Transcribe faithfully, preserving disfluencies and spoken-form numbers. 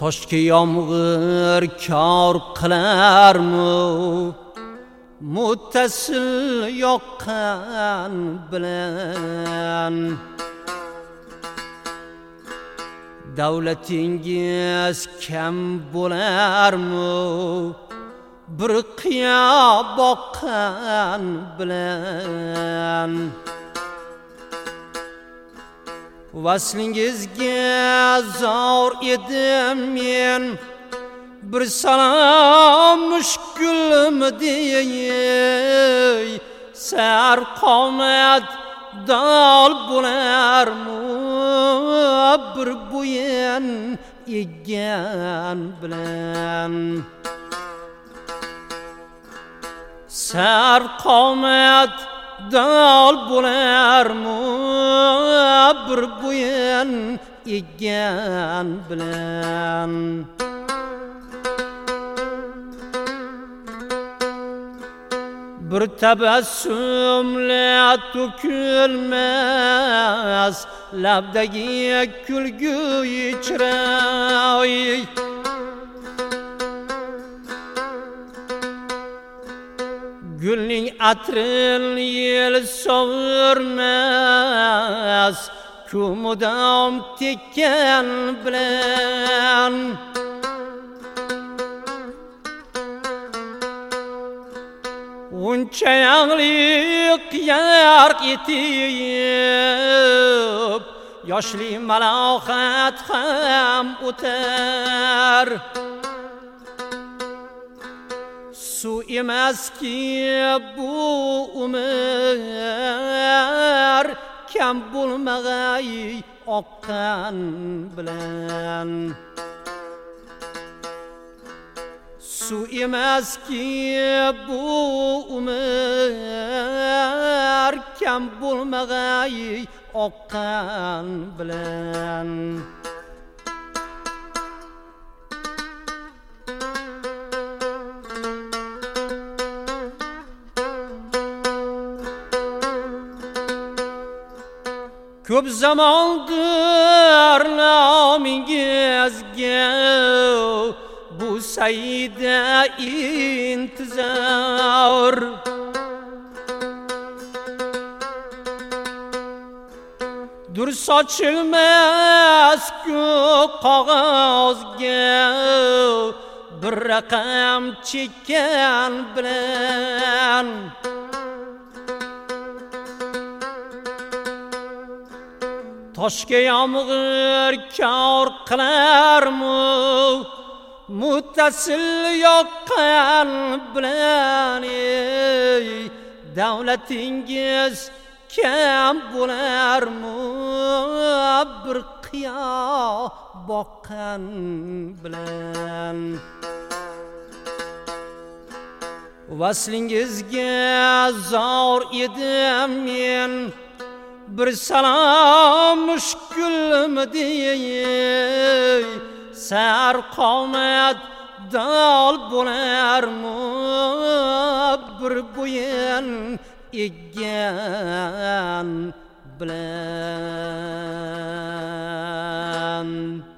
Toshga yomg'ir kor qilarmi, muttasil yoqqan bilan. Davlatingiz kam bo'larmi, bir qiyo boqqan bilan. Vaslingizga zor edim men, bir salom mushkulmi deyey. Sar qomat dol bo'larmi, bir bo'yin eggan bilan. Sar qomat dol bo'larmi, bir bo'yin eggan bilan. Bir tabassumla to'kilmas labdagi kulgu ichray. Gulning atrin yel sovurmas, kumudam tekkan bilan. Uncha yağliq yarq etib, yoshli malohat ham o'tar. Su emaski bu umr, kam bo'lmag'ay oqqan bilan. Su emaski bu umr, kam bo'lmag'ay oqqan bilan. Ko'p zamondir nomingizga bu sayda intizor. Dur sochilmas-ku qog'ozga, bir raqam chekkan bilan. Toshga yomg'ir kor qilarmi, muttasil yoqqan bilan. Davlatingiz kam bo'larmi, bir qiyo boqqan bilan. Vaslingizga zor edim men, bir salom mushkulmi deyey. Sar qomat dol bo'larmi, bir bo'yin eggan bilan.